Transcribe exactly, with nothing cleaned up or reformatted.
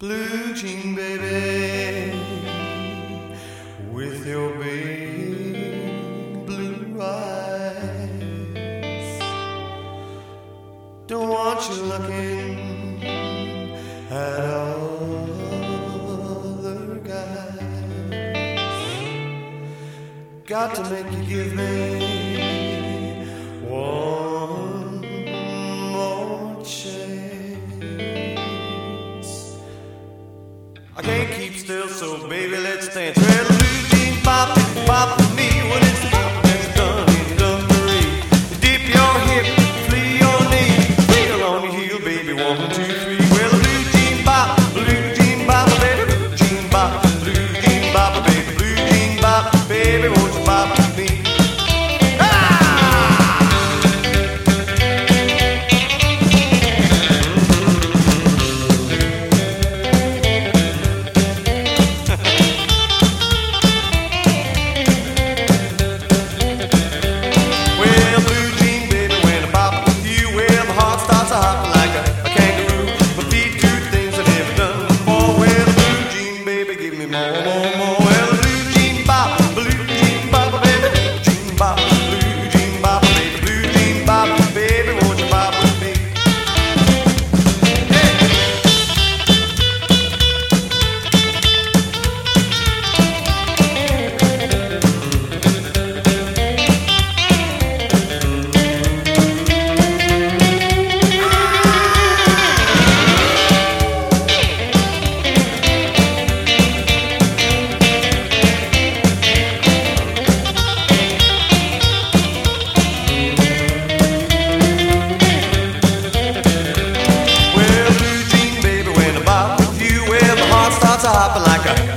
Blue jean baby, with your big blue eyes. Don't want you looking at other guys. Got to make you give me one more chance. I can't keep still, so baby, let's dance. Well, the blue jean bop, bop with me. When it's bop, it's done in dungaree. Dip your hip, flee your knee, feel on your heel, baby. One, two, three. Well, the blue jean bop, blue jean bop, baby, blue jean bop, blue jean bop, baby, blue jean bop, baby, won't you bop with me? Hopping like a